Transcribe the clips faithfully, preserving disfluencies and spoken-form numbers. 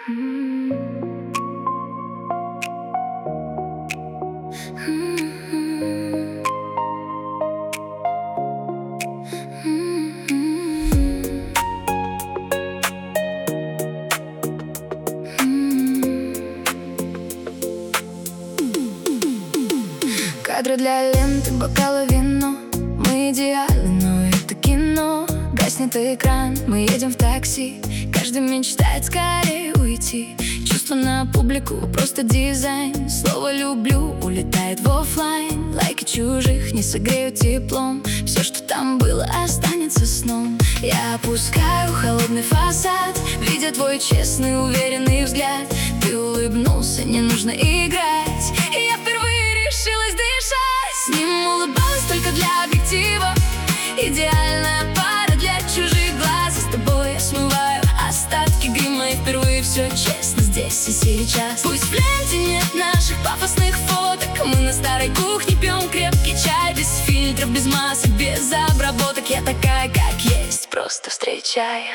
Кадры для ленты, бокалы, вино. Мы идеальны, но это кино. Гаснет экран, мы едем в такси. Каждый мечтает скорее уйти. Чувство на публику, просто дизайн. Слово «люблю» улетает в оффлайн. Лайки чужих не согреют теплом. Все, что там было, останется сном. Я опускаю холодный фасад, видя твой честный, уверенный взгляд. Ты улыбнулся, не нужно играть. И я впервые решилась дышать. С ним улыбалась только для объектива. Идеальная пара для чужих глаз. И с тобой я смываю остатки грима. И впервые все честно здесь и сейчас. Пусть в ленте нет наших пафосных фоток. Мы на старой кухне пьем крепкий чай. Без фильтров, без масок, без обработок. Я такая, как есть, просто встречая.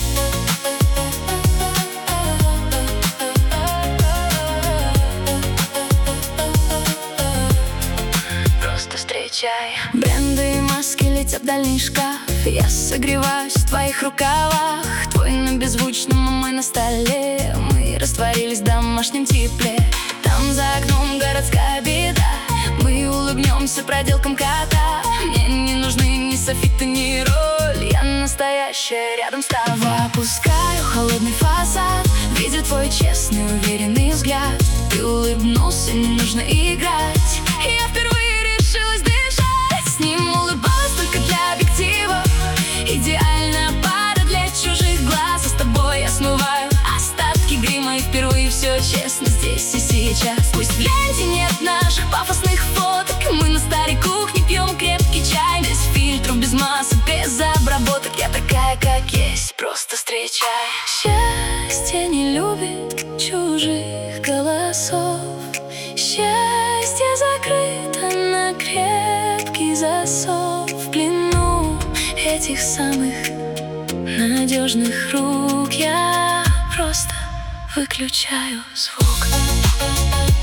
Просто встречая. Бренды и маски летят в дальний шкаф. Я согреваюсь в твоих рукавах. Твой на беззвучном, а мой на столе. Мы растворились в домашнем тепле. Там за окном городская беда. Мы улыбнемся проделкам кота. Мне не нужны ни софиты, ни роль. Я настоящая рядом с тобой. Опускаю холодный фасад, видя твой честный, уверенный взгляд. Ты улыбнулся, не нужно играть. И я впервые решилась дышать. С ним улыбалась только для объектива. Идеальная пара для чужих глаз. А с тобой я смываю остатки грима. И впервые все честно здесь и сейчас. Пусть в ленте нет наших пафосных фоток. Мы на старой кухне пьем крепкий чай. Без фильтров, без масок, без обработок. Я такая, как есть, просто встречай. Счастье не любит чужих голосов. Счастье закрыто на крепкий засов. В плену этих самых надежных рук. Я просто выключаю звук.